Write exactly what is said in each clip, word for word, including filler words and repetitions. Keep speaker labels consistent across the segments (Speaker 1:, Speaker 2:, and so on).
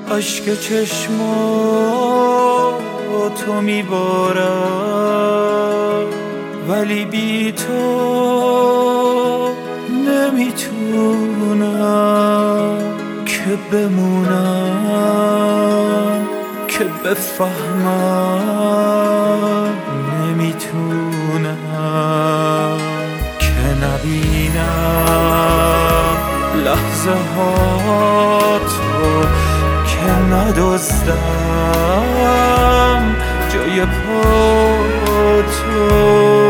Speaker 1: اشک چشماتو میبارم ولی بی تو نمیتونم که بمونم که بفهمم نمیتونم که نبینم لحظه هاتو که ندزدم جای پاتو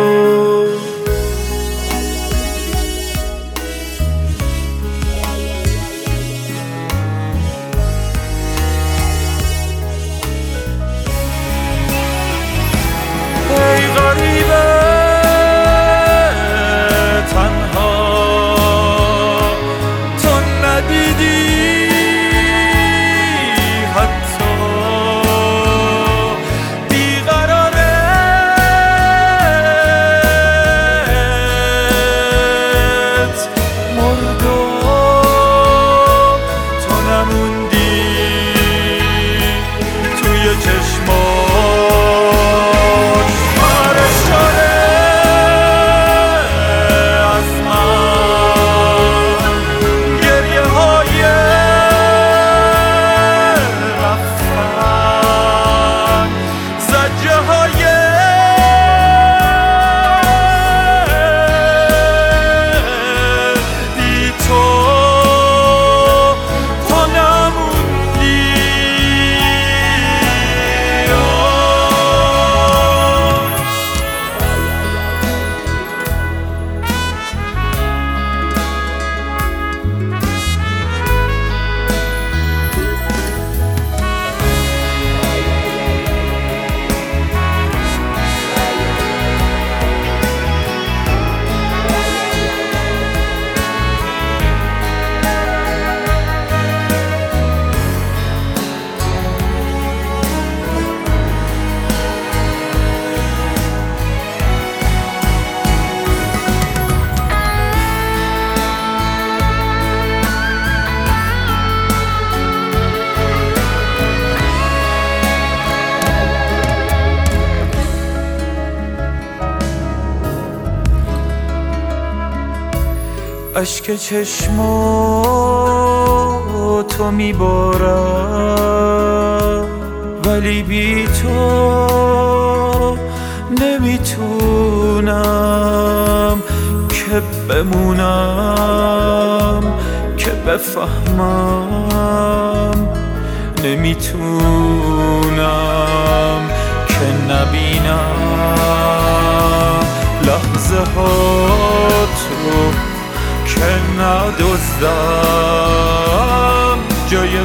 Speaker 1: ای غریبه تنها تو ندیدی حتی بیقرارت مردم تو نموندی توی چشمات خارج شده از من گریه های رفتن زجه های بی تو تو نموندی اشک چشماتو میبارم ولی بی تو نمیتونم که بمونم که بفهمم نمیتونم که نبینم لحظه هاتو که ندزدم جای